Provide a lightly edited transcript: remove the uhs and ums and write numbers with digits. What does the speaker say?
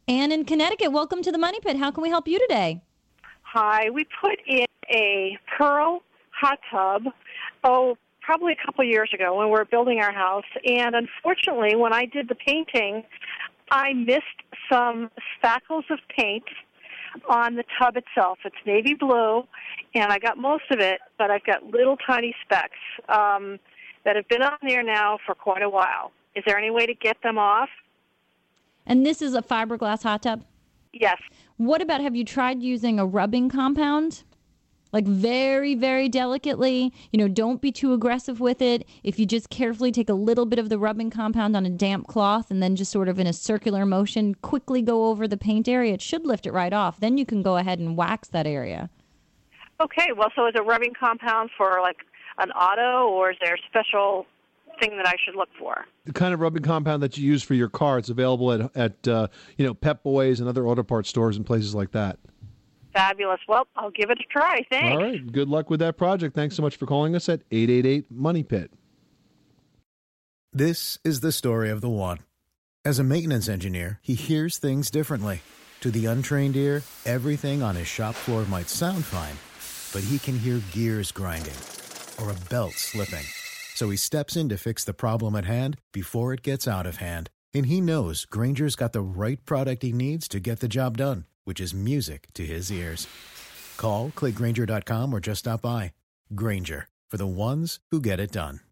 Anne in Connecticut, welcome to the Money Pit. How can we help you today? Hi. We put in a Pearl hot tub, probably a couple years ago when we were building our house. And unfortunately, when I did the painting, I missed some spackles of paint on the tub itself. It's navy blue, and I got most of it, but I've got little tiny specks that have been on there now for quite a while. Is there any way to get them off? And this is a fiberglass hot tub? Yes. What about, have you tried using a rubbing compound? Like very, very delicately, don't be too aggressive with it. If you just carefully take a little bit of the rubbing compound on a damp cloth and then just sort of in a circular motion quickly go over the paint area, it should lift it right off. Then you can go ahead and wax that area. Okay, well, so is a rubbing compound for like an auto, or is there a special thing that I should look for? The kind of rubbing compound that you use for your car, it's available at Pep Boys and other auto parts stores and places like that. Fabulous. Well, I'll give it a try. Thanks. All right. Good luck with that project. Thanks so much for calling us at 888-MONEY-PIT. This is the story of the one. As a maintenance engineer, he hears things differently. To the untrained ear, everything on his shop floor might sound fine, but he can hear gears grinding or a belt slipping. So he steps in to fix the problem at hand before it gets out of hand. And he knows Grainger's got the right product he needs to get the job done, which is music to his ears. Call, click Grainger.com, or just stop by. Grainger, for the ones who get it done.